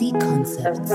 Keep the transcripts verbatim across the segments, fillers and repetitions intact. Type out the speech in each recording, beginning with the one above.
D Concepts.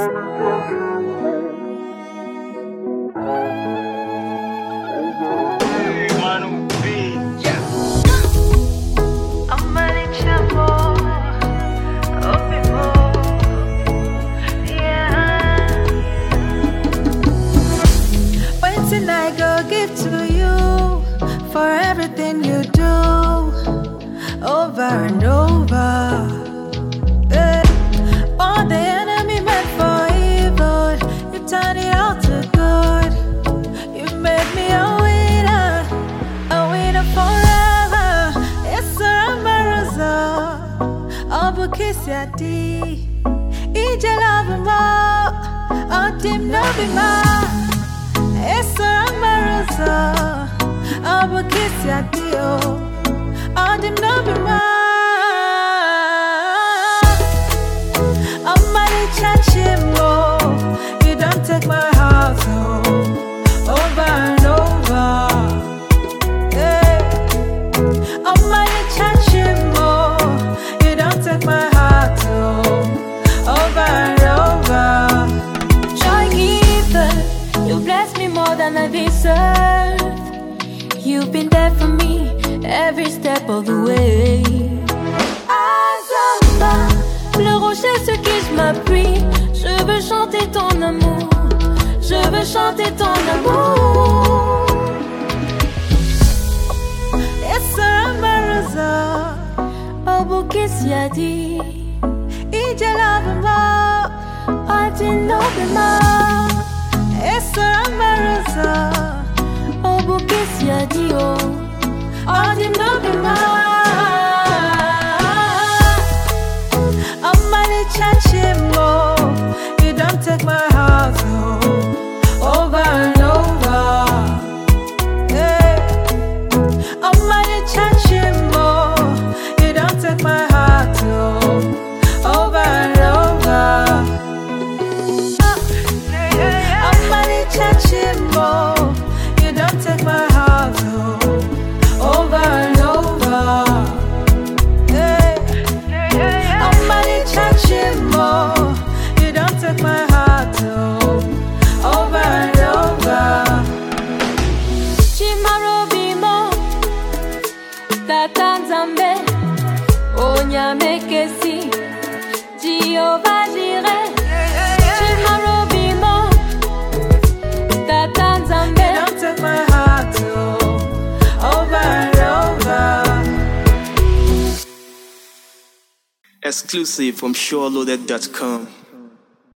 When I go give to you for everything you do over and over. Yeah. All the enemy meant for evil, you turn it all to good. You made me a winner, a winner forever. It's a Ramarosa, Abu Kisiati, Ija Lavima, Atim Nabima. Essa Ramarosa, Abu Kisiati, Adim Nabima. Amani Chachimo, you don't take my heart home over and over. Hey. Amani Chachimo, you don't take my heart home over and over. Joy giver, you bless me more than I deserve. You've been there for me every step of the way. Azamba, le rocher sur qui je m'appuie. Je veux chanter ton amour. Je veux chanter ton amour. It's a Ramarosa, Abu Kisiati, Ija Lavima, Adim Nabima. Essa Ramarosa, Abu Kisiati, Adim Nabima. Amani Chachimo, you don't take my heart home over and over. Hey. Amani Chachimo, you don't take my heart home over and over. Chachimo, you don't take my heart home over and over. Hey. Amani Chachimo, you don't take my heart home over and over. Chimarobimo, Tatanzambe, Onyamekesi, Jehovah Jireh. Don't take my heart home over and over. Exclusive from SureLoaded dot com.